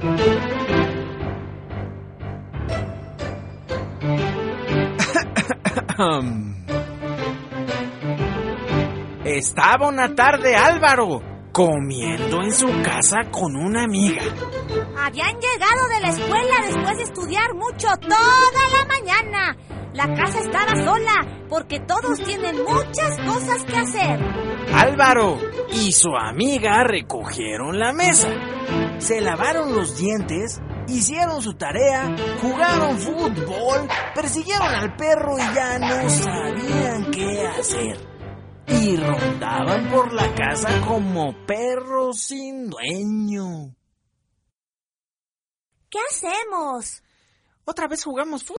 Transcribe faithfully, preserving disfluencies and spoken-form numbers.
Estaba una tarde Álvaro comiendo en su casa con una amiga. Habían llegado de la escuela después de estudiar mucho toda la mañana. La casa estaba sola porque todos tienen muchas cosas que hacer. Álvaro y su amiga recogieron la mesa, se lavaron los dientes, hicieron su tarea, jugaron fútbol, persiguieron al perro y ya no sabían qué hacer. Y rondaban por la casa como perros sin dueño. ¿Qué hacemos? Otra vez jugamos fútbol.